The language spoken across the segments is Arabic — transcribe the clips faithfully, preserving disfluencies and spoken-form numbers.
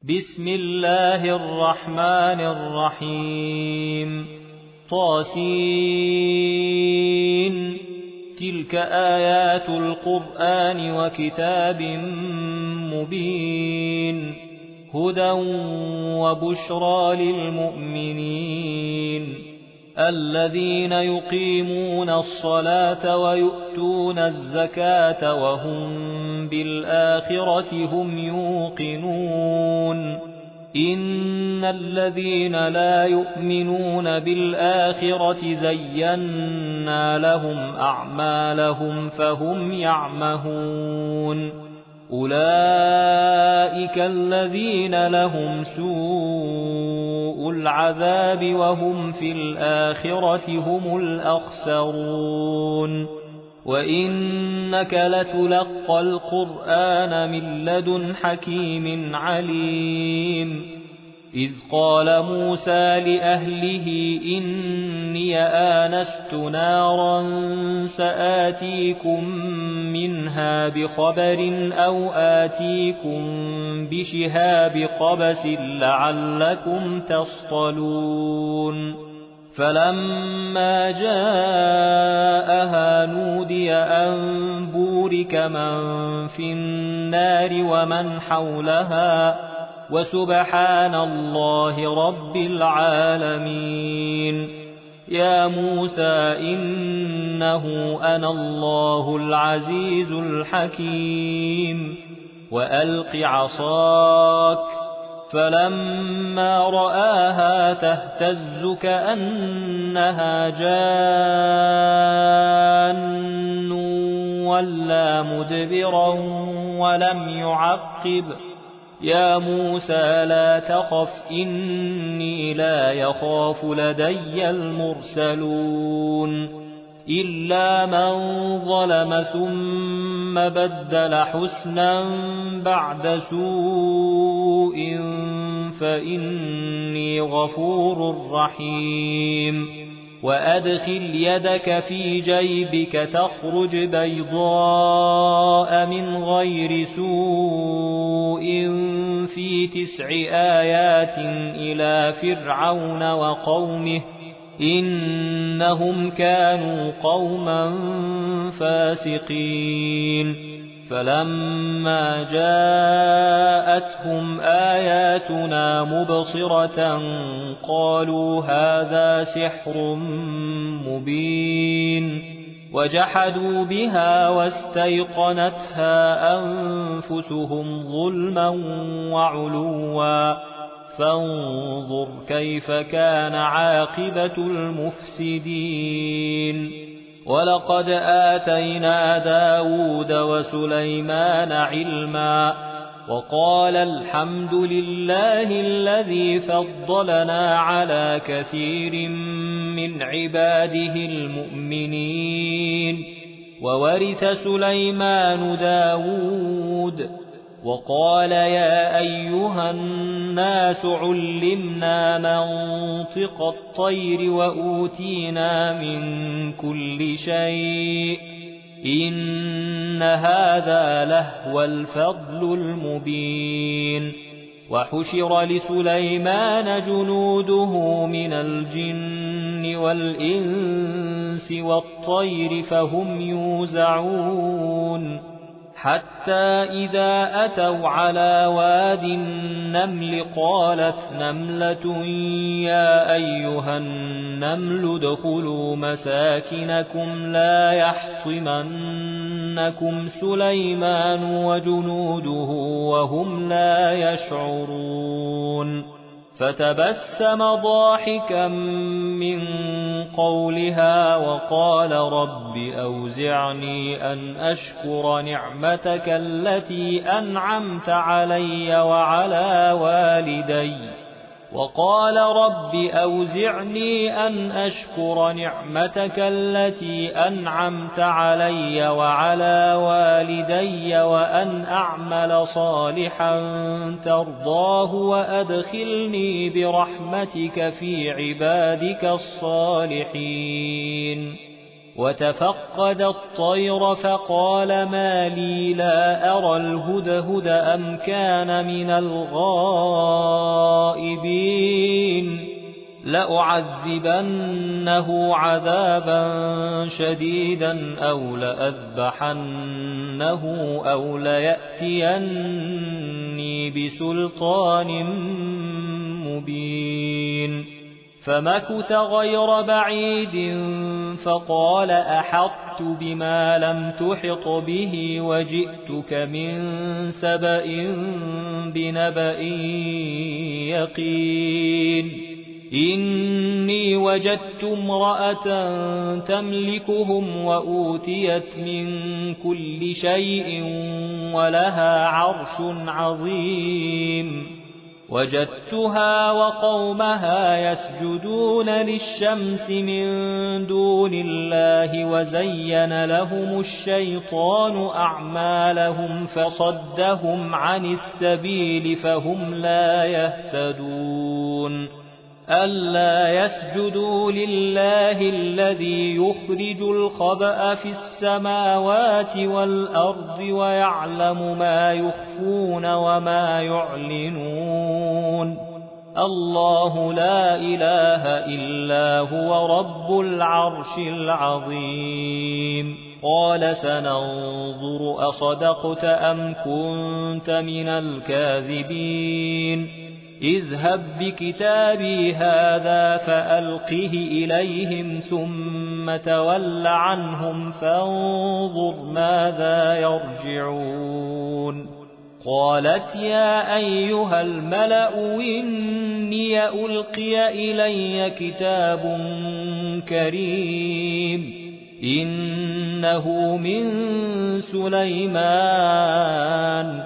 بسم الله الرحمن الرحيم طاسين تلك آيات القرآن وكتاب مبين هدى وبشرى للمؤمنين الذين يقيمون الصلاة ويؤتون الزكاة وهم بالآخرة هم يوقنون إن الذين لا يؤمنون بالآخرة زينا لهم أعمالهم فهم يعمهون أولئك الذين لهم سوء العذاب وهم في الآخرة هم الأخسرون وإنك لتلقى القرآن من لدن حكيم عليم إذ قال موسى لأهله إني آنست نارا سآتيكم منها بخبر أو آتيكم بشهاب قبس لعلكم تصطلون فلما جاءها نودي أن بورك من في النار ومن حولها وسبحان الله رب العالمين يا موسى إنه أنا الله العزيز الحكيم وألق عصاك فلما رآها تهتز كأنها جان ولا مدبرا ولم يعقب يا موسى لا تخف إني لا يخاف لدي المرسلون إلا من ظلم ثم بدل حسنا بعد سوء فإني غفور رحيم وأدخل يدك في جيبك تخرج بيضاء من غير سوء في تسع آيات إلى فرعون وقومه إنهم كانوا قوما فاسقين فلما جاءتهم آياتنا مبصرة قالوا هذا سحر مبين وجحدوا بها واستيقنتها أنفسهم ظلما وعلوا فانظر كيف كان عاقبة المفسدين ولقد آتينا داود وسليمان علما وقال الحمد لله الذي فضلنا على كثير من عباده المؤمنين وورث سليمان داود وقال يا أيها الناس علمنا منطق الطير وأوتينا من كل شيء إن هذا لهو الفضل المبين وحشر لسليمان جنوده من الجن والإنس والطير فهم يوزعون حتى إذا أتوا على واد النمل قالت نملة يا أيها النمل ادخلوا مساكنكم لا يحطمنكم سليمان وجنوده وهم لا يشعرون فتبسم ضاحكا من قولها وقال رب أوزعني أن أشكر نعمتك التي أنعمت علي وعلى والدي وقال رب أوزعني أن أشكر نعمتك التي أنعمت علي وعلى والدي وأن أعمل صالحا ترضاه وأدخلني برحمتك في عبادك الصالحين وتفقد الطير فقال ما لي لا أرى الهدهد أم كان من الغائبين لأعذبنه عذابا شديدا أو لأذبحنه أو ليأتيني بسلطان مبين فمكث غير بعيد فقال أحطت بما لم تحط به وجئتك من سبأ بنبأ يقين إني وجدت امرأة تملكهم وأوتيت من كل شيء ولها عرش عظيم وجدتها وقومها يسجدون للشمس من دون الله وزين لهم الشيطان أعمالهم فصدهم عن السبيل فهم لا يهتدون ألا يسجدوا لله الذي يخرج الخبأ في السماوات والأرض ويعلم ما يخفون وما يعلنون الله لا إله إلا هو رب العرش العظيم قال سننظر أصدقت أم كنت من الكاذبين اذهب بكتابي هذا فألقه إليهم ثم تول عنهم فانظر ماذا يرجعون قالت يا أيها الملأ إني ألقي إلي كتاب كريم إنه من سليمان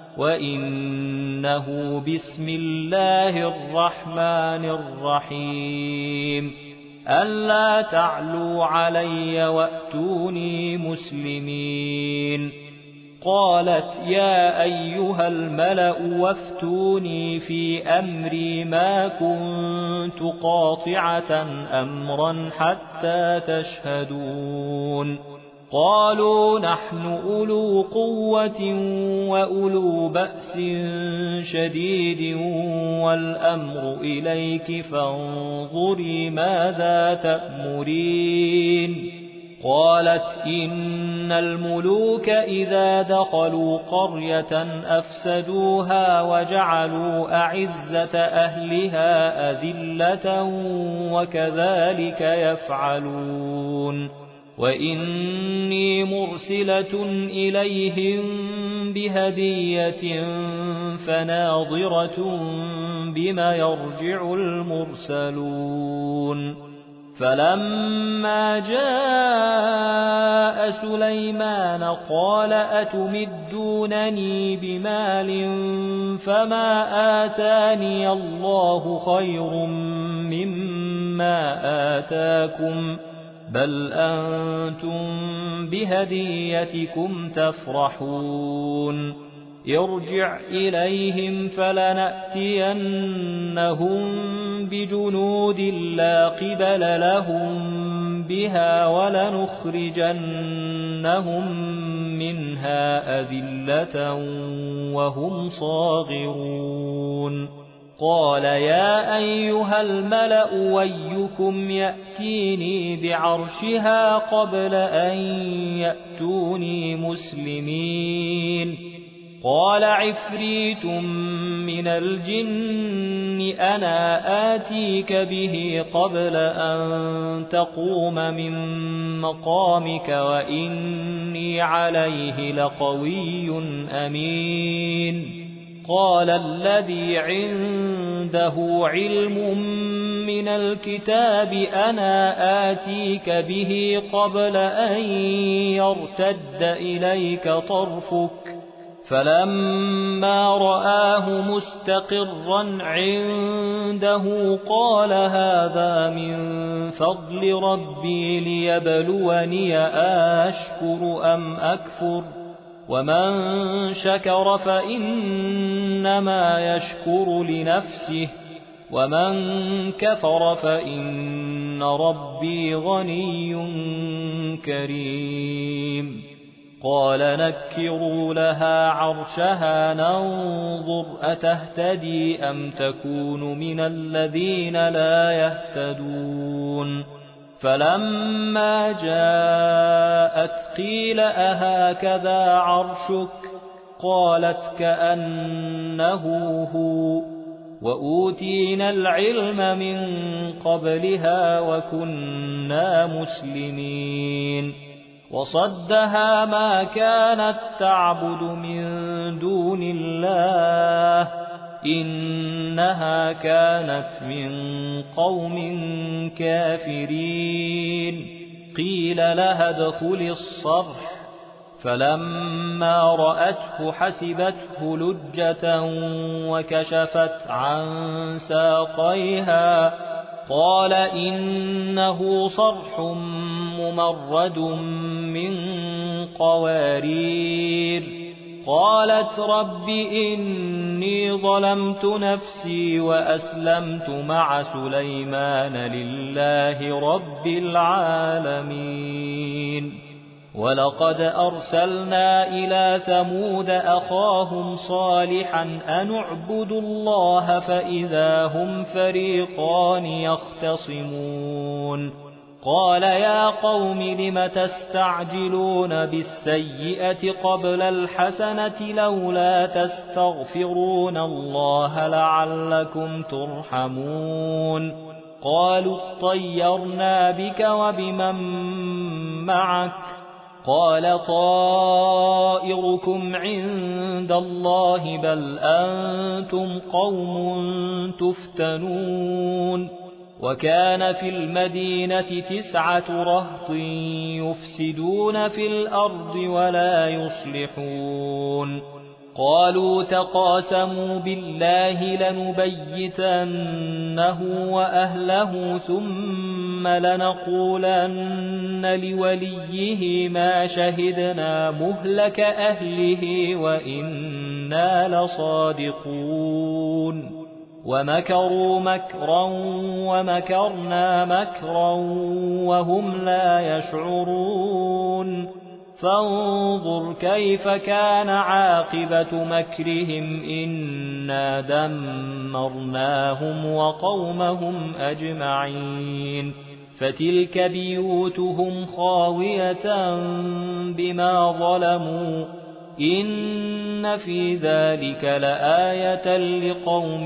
وإنه بسم الله الرحمن الرحيم ألا تعلوا علي وأتوني مسلمين قالت يا أيها الملأ وافتوني في أمري ما كنت قاطعة أمرا حتى تشهدون قالوا نحن أولو قوة وأولو بأس شديد والأمر إليك فانظري ماذا تأمرين قالت إن الملوك إذا دخلوا قرية أفسدوها وجعلوا أعزة أهلها أذلة وكذلك يفعلون وإني مرسلة إليهم بهدية فناظرة بما يرجع المرسلون فلما جاء سليمان قال أتمدونني بمال فما آتاني الله خير مما آتاكم بل أنتم بهديتكم تفرحون ارجع إليهم فلنأتينهم بجنود لا قبل لهم بها ولنخرجنهم منها أذلة وهم صاغرون قال يا أيها الملأ ويكم يأتيني بعرشها قبل أن يأتوني مسلمين قال عفريت من الجن أنا آتيك به قبل أن تقوم من مقامك وإني عليه لقوي أمين قال الذي عنده علم من الكتاب أنا آتيك به قبل أن يرتد إليك طرفك فلما رآه مستقرا عنده قال هذا من فضل ربي ليبلوني أشكر أم أكفر ومن شكر فإنما يشكر لنفسه ومن كفر فإن ربي غني كريم قال نكروا لها عرشها ننظر أتهتدي أم تكون من الذين لا يهتدون فلما جاءت قيل أهكذا عرشك قالت كأنه هو وأوتينا العلم من قبلها وكنا مسلمين وصدها ما كانت تعبد من دون الله إنها كانت من قوم كافرين قيل لها ادخل الصرح فلما رأته حسبته لجة وكشفت عن ساقيها قال إنه صرح ممرد من قوارير قالت رب إني ظلمت نفسي وأسلمت مع سليمان لله رب العالمين ولقد أرسلنا إلى ثمود أخاهم صالحا أن اعبدوا الله فإذا هم فريقان يختصمون قال يا قوم لم تستعجلون بالسيئة قبل الحسنة لولا تستغفرون الله لعلكم ترحمون قالوا اطيرنا بك وبمن معك قال طائركم عند الله بل أنتم قوم تفتنون وكان في المدينة تسعة رهط يفسدون في الأرض ولا يصلحون قالوا تقاسموا بالله لنبيتنه وأهله ثم لنقولن لوليه ما شهدنا مهلك أهله وإنا لصادقون ومكروا مكرا ومكرنا مكرا وهم لا يشعرون فانظر كيف كان عاقبة مكرهم إنا دمرناهم وقومهم أجمعين فتلك بيوتهم خاوية بما ظلموا إن في ذلك لآية لقوم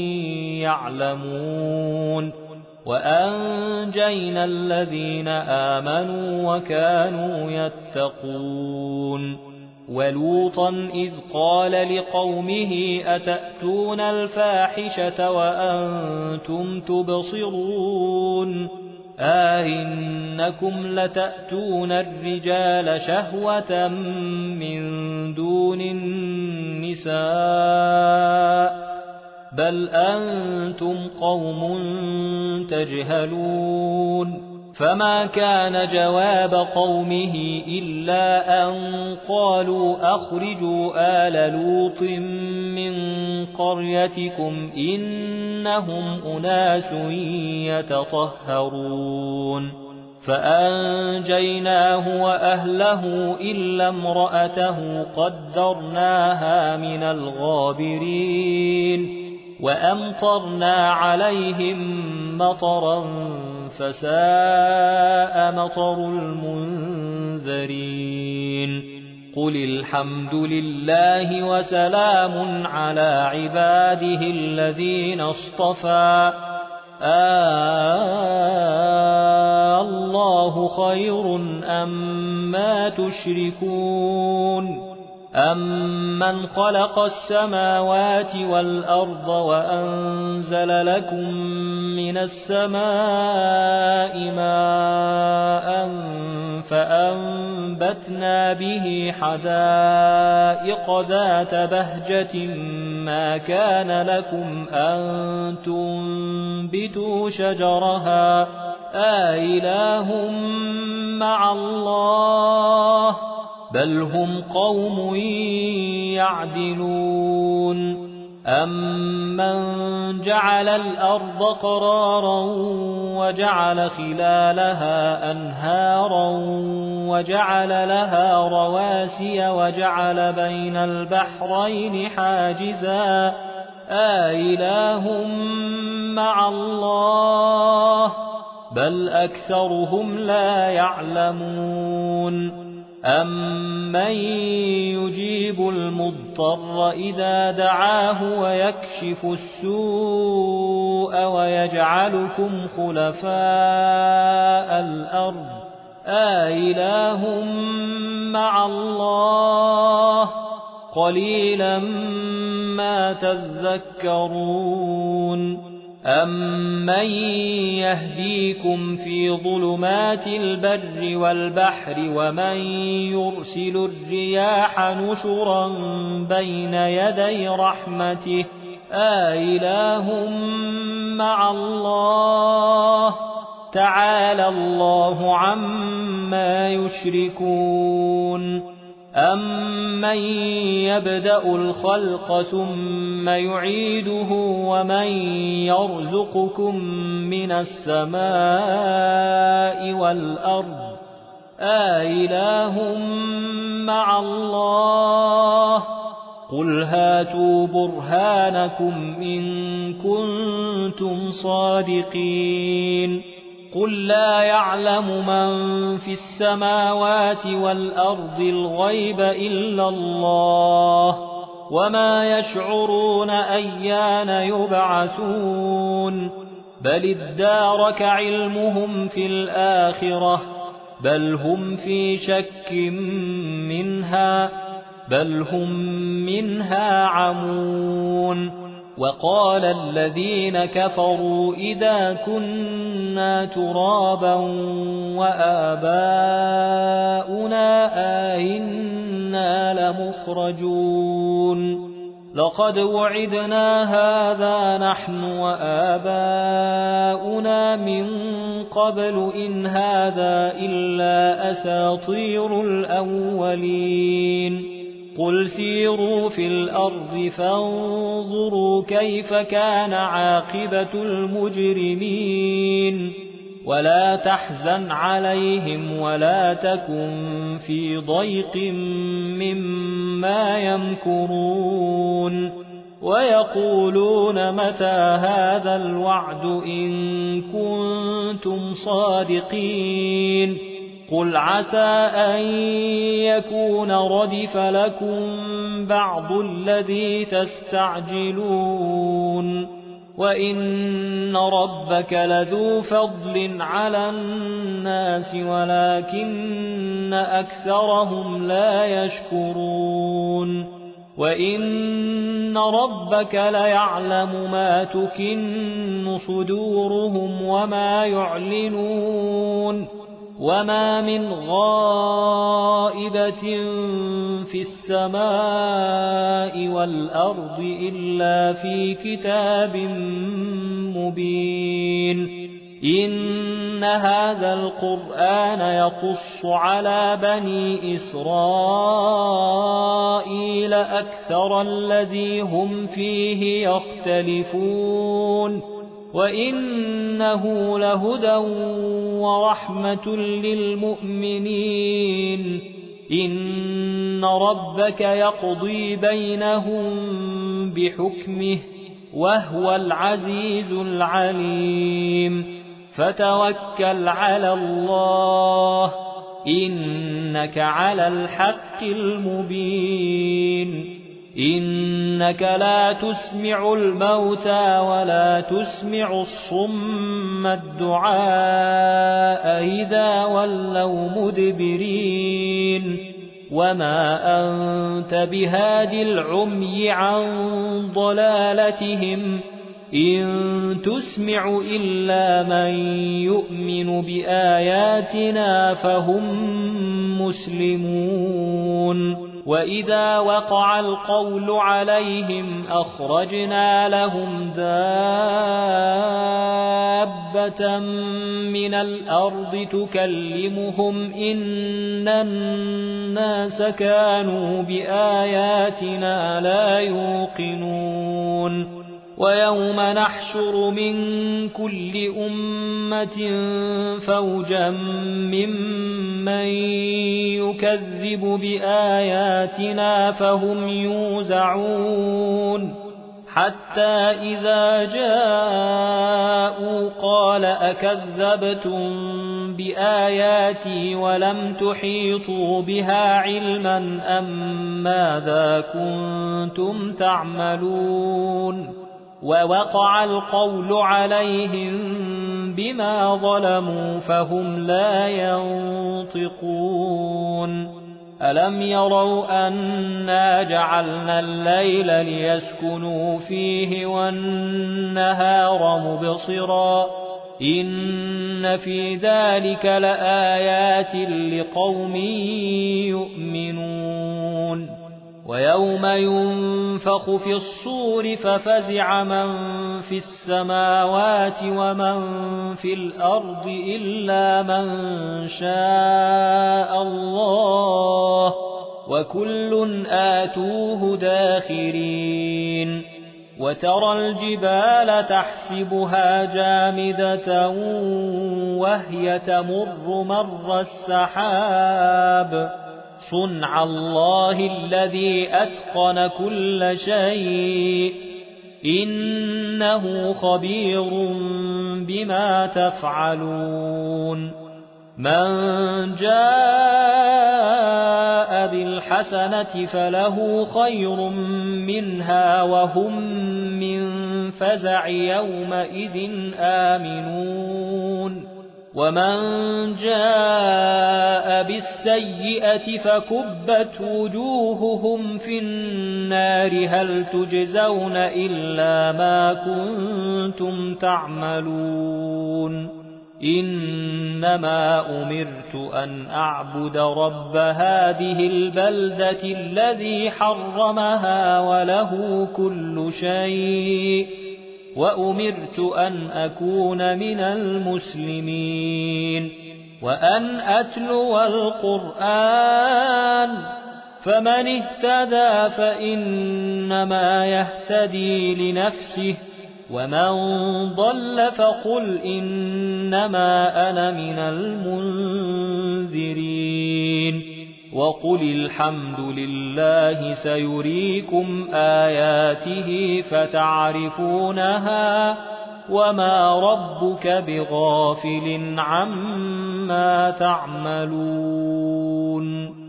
يعلمون وأنجينا الذين آمنوا وكانوا يتقون ولوطا إذ قال لقومه أتأتون الفاحشة وأنتم تبصرون أئنكم لتأتون الرجال شهوة من دون النساء بل أنتم قوم تجهلون فما كان جواب قومه إلا أن قالوا أخرجوا آل لوط من قريتكم إنهم أناس يتطهرون فأنجيناه وأهله إلا امرأته قدرناها من الغابرين وأمطرنا عليهم مطرا فساء مطر المنذرين قل الحمد لله وسلام على عباده الذين اصطفى آه الله خير أما تشركون أَمَّنْ خَلَقَ السَّمَاوَاتِ وَالْأَرْضَ وَأَنزَلَ لَكُم مِّنَ السَّمَاءِ مَاءً فَأَنبَتْنَا بِهِ حَدَائِقَ ذَاتَ بَهْجَةٍ مَا كَانَ لَكُمْ أَن تُنبِتُوا شَجَرَهَا أَإِلَٰهٌ مَّعَ اللَّهِ بل هم قوم يعدلون أَمَّنْ جَعَلَ الْأَرْضَ قَرَارًا وَجَعَلَ خِلَالَهَا أَنْهَارًا وَجَعَلَ لَهَا رَوَاسِيَ وَجَعَلَ بَيْنَ الْبَحْرَيْنِ حَاجِزًا أَإِلَٰهٌ مَّعَ اللَّهِ بَلْ أَكْثَرُهُمْ لَا يَعْلَمُونَ أَمَّن يُجِيبُ الْمُضْطَرَّ إِذَا دَعَاهُ وَيَكْشِفُ السُّوءَ وَيَجْعَلُكُمْ خُلَفَاءَ الْأَرْضِ أَإِلَٰهٌ مَّعَ اللَّهِ قَلِيلًا مَّا تَذَكَّرُونَ أَمَّن يَهْدِيكُمْ فِي ظُلُمَاتِ الْبَرِّ وَالْبَحْرِ وَمَن يُرْسِلُ الرِّيَاحَ نُشُرًا بَيْنَ يَدَيْ رَحْمَتِهِ أَإِلَٰهٌ مَّعَ اللَّهِ تَعَالَى اللَّهُ عَمَّا يُشْرِكُونَ أَمَّن يَبْدَأُ الْخَلْقَ ثُمَّ يُعِيدُهُ وَمَن يَرْزُقُكُم مِّنَ السَّمَاءِ وَالْأَرْضِ أَإِلَٰهٌ مَّعَ اللَّهِ قُلْ هَاتُوا بُرْهَانَكُمْ إِن كُنتُمْ صَادِقِينَ قُل لَّا يَعْلَمُ مَن فِي السَّمَاوَاتِ وَالْأَرْضِ الْغَيْبَ إِلَّا اللَّهُ وَمَا يَشْعُرُونَ أَيَّانَ يُبْعَثُونَ بَلِ ادَّارَكَ عِلْمُهُمْ فِي الْآخِرَةِ بَلْ هُمْ فِي شَكٍّ مِّنْهَا بَلْ هُمْ مِنْهَا عَمُونَ وَقَالَ الَّذِينَ كَفَرُوا إِذَا كُنَّا تُرَابًا وَآبَاؤُنَا أَئِنَّا لَمُخْرَجُونَ لَقَدْ وُعِدْنَا هَٰذَا نَحْنُ وَآبَاؤُنَا مِن قَبْلُ إِنْ هَٰذَا إِلَّا أَسَاطِيرُ الْأَوَّلِينَ قُلْ سِيرُوا فِي الْأَرْضِ فَانظُرُوا كَيْفَ كَانَ عَاقِبَةُ الْمُجْرِمِينَ وَلَا تَحْزَنْ عَلَيْهِمْ وَلَا تَكُن فِي ضَيْقٍ مِّمَّا يَمْكُرُونَ وَيَقُولُونَ مَتَىٰ هَٰذَا الْوَعْدُ إِن كُنتُمْ صَادِقِينَ قُلْ عَسَىٰ أَن يَكُونَ رَدِفَ لَكُم بَعْضُ الَّذِي تَسْتَعْجِلُونَ وَإِنَّ رَبَّكَ لَذُو فَضْلٍ عَلَى النَّاسِ وَلَٰكِنَّ أَكْثَرَهُمْ لَا يَشْكُرُونَ وَإِنَّ رَبَّكَ لَيَعْلَمُ مَا تُكِنُّ صُدُورُهُمْ وَمَا يُعْلِنُونَ وَمَا مِنْ غَائِبَةٍ فِي السَّمَاءِ وَالْأَرْضِ إِلَّا فِي كِتَابٍ مُّبِينٍ إِنَّ هَٰذَا الْقُرْآنَ يَقُصُّ عَلَىٰ بَنِي إِسْرَائِيلَ أَكْثَرَ الَّذِي هُمْ فِيهِ يَخْتَلِفُونَ وَإِنَّهُ لَهُدًى وَرَحْمَةٌ لِّلْمُؤْمِنِينَ إِنَّ رَبَّكَ يَقْضِي بَيْنَهُم بِحُكْمِهِ وَهُوَ الْعَزِيزُ الْعَلِيمُ فَتَوَكَّلْ عَلَى اللَّهِ إِنَّكَ عَلَى الْحَقِّ الْمُبِينِ إِنَّكَ لَا تُسْمِعُ الْمَوْتَىٰ وَلَا تُسْمِعُ الصُّمَّ الدُّعَاءَ إِذَا وَلَّوْا مُدْبِرِينَ وَمَا أَنتَ بِهَادِ الْعُمْيِ عَن ضَلَالَتِهِمْ إِن تُسْمِعُ إِلَّا مَن يُؤْمِنُ بِآيَاتِنَا فَهُم مُّسْلِمُونَ وَإِذَا وَقَعَ الْقَوْلُ عَلَيْهِمْ أَخْرَجْنَا لَهُمْ دَابَّةً دابة من الأرض تكلمهم إن الناس كانوا بآياتنا لا يوقنون ويوم نحشر من كل أمة فوجا ممن يكذب بآياتنا فهم يوزعون حتى إذا جاءوا قال أكذبتم بآياتي ولم تحيطوا بها علما أم ماذا كنتم تعملون ووقع القول عليهم بما ظلموا فهم لا ينطقون ألم يروا أنا جعلنا الليل ليسكنوا فيه والنهار مبصرا إن في ذلك لآيات لقوم يؤمنون ويوم ينفخ في الصور ففزع من في السماوات ومن في الأرض إلا من شاء الله وكل آتوه داخرين وترى الجبال تحسبها جامدة وهي تمر مر السحاب صنع الله الذي أتقن كل شيء إنه خبير بما تفعلون من جاء بالحسنة فله خير منها وهم من فزع يومئذ آمنون ومن جاء بالسيئة فكبت وجوههم في النار هل تجزون إلا ما كنتم تعملون إنما أمرت أن أعبد رب هذه البلدة الذي حرمها وله كل شيء وأمرت أن أكون من المسلمين وأن أتلو القرآن فمن اهتدى فإنما يهتدي لنفسه ومن ضل فقل إنما أنا من المنذرين وقل الحمد لله سيريكم آياته فتعرفونها وما ربك بغافل عما تعملون